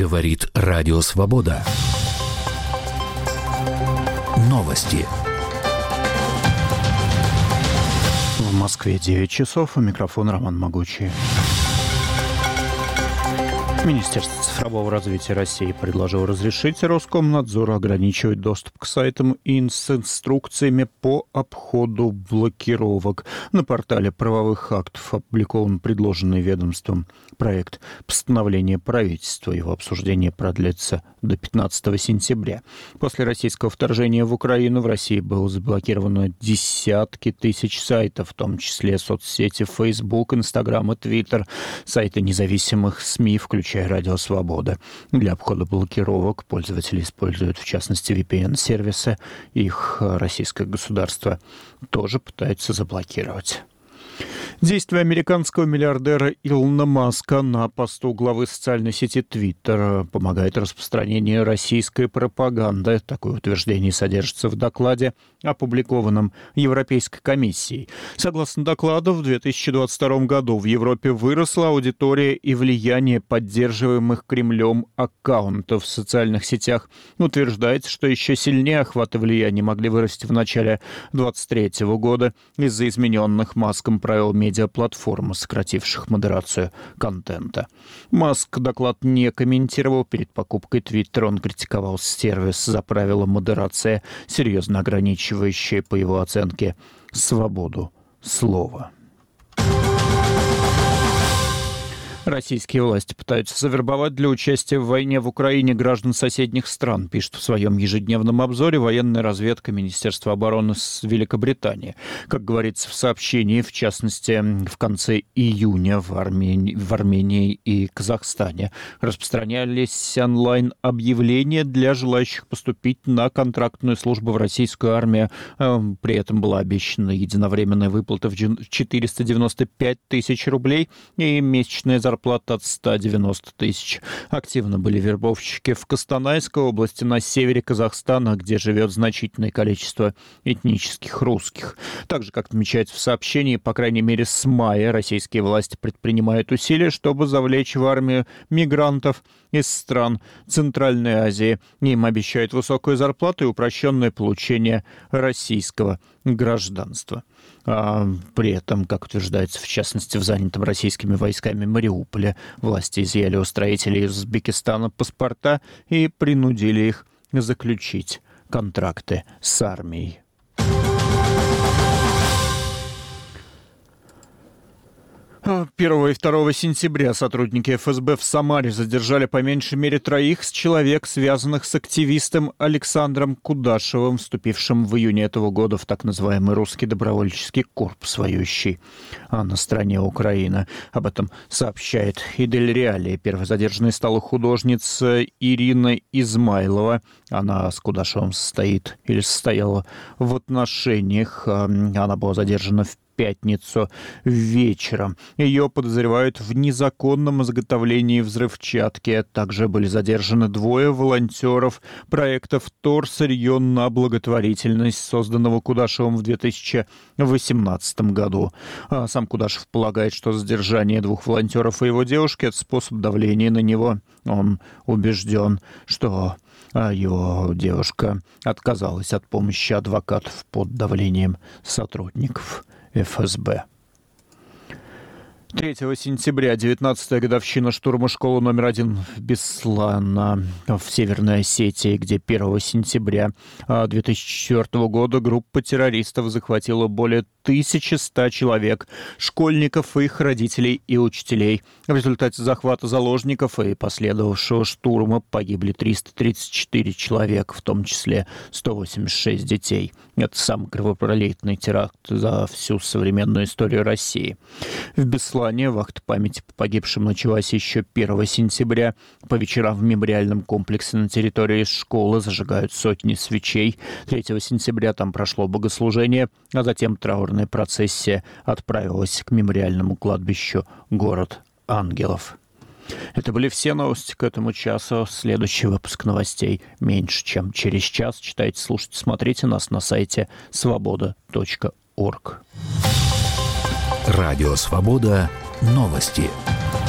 Говорит Радио Свобода. Новости. В Москве 9 часов. У микрофона Роман Могучий. Министерство цифрового развития России предложило разрешить Роскомнадзору ограничивать доступ к сайтам и с инструкциями по обходу блокировок. На портале правовых актов опубликован предложенный ведомством проект постановления правительства. Его обсуждение продлится до 15 сентября. После российского вторжения в Украину в России было заблокировано десятки тысяч сайтов, в том числе соцсети Facebook, Instagram и Twitter, сайты независимых СМИ, включая Радио Свобода. Для обхода блокировок пользователи используют, в частности, VPN-сервисы. Их российское государство тоже пытается заблокировать. Действия американского миллиардера Илона Маска на посту главы социальной сети Twitter помогает распространению российской пропаганды. Такое утверждение содержится в докладе, опубликованном Европейской комиссией. Согласно докладу, в 2022 году в Европе выросла аудитория и влияние поддерживаемых Кремлем аккаунтов в социальных сетях. Утверждается, что еще сильнее охват и влияние могли вырасти в начале 2023 года из-за измененных Маском правил медиаплатформы, сокративших модерацию контента. Маск доклад не комментировал. Перед покупкой Twitter он критиковал сервис за правила модерации, серьезно ограничивающие, по его оценке, свободу слова. Российские власти пытаются завербовать для участия в войне в Украине граждан соседних стран, пишет в своем ежедневном обзоре военная разведка Министерства обороны Великобритании. Как говорится в сообщении, в частности, в конце июня в Армении и Казахстане распространялись онлайн-объявления для желающих поступить на контрактную службу в российскую армию. При этом была обещана единовременная выплата в 495 тысяч рублей и месячная зарплата от 190 тысяч. Активно были вербовщики в Костанайской области на севере Казахстана, где живет значительное количество этнических русских. Также, как отмечается в сообщении, по крайней мере с мая российские власти предпринимают усилия, чтобы завлечь в армию мигрантов из стран Центральной Азии. Им обещают высокую зарплату и упрощенное получение российского гражданства. При этом, как утверждается, в частности, в занятом российскими войсками Мариуполе, власти изъяли у строителей из Узбекистана паспорта и принудили их заключить контракты с армией. 1 и 2 сентября сотрудники ФСБ в Самаре задержали по меньшей мере 3 человек, связанных с активистом Александром Кудашевым, вступившим в июне этого года в так называемый русский добровольческий корпус, воюющий на стороне Украины. Об этом сообщает Идель Реалии. Первой задержанной стала художница Ирина Измайлова. Она с Кудашевым состояла в отношениях. Она была задержана в пятницу вечером. Ее подозревают в незаконном изготовлении взрывчатки. Также были задержаны 2 волонтеров проекта «Вторсырье на благотворительность», созданного Кудашевым в 2018 году. Сам Кудашев полагает, что задержание 2 волонтеров и его девушки – это способ давления на него. Он убежден, что его девушка отказалась от помощи адвокатов под давлением сотрудников ФСБ. 3 сентября, 19-я годовщина штурма школы номер 1 в Беслана в Северной Осетии, где 1 сентября 2004 года группа террористов захватила более 1100 человек, школьников, их родителей и учителей. В результате захвата заложников и последовавшего штурма погибли 334 человека, в том числе 186 детей. Это самый кровопролитный теракт за всю современную историю России. В Беслане вахта памяти по погибшим началась еще 1 сентября. По вечерам в мемориальном комплексе на территории школы зажигают сотни свечей. 3 сентября там прошло богослужение, а затем траурная процессия отправилась к мемориальному кладбищу «Город ангелов». Это были все новости к этому часу. Следующий выпуск новостей меньше, чем через час. Читайте, слушайте, смотрите нас на сайте svoboda.org. Радио Свобода. Новости.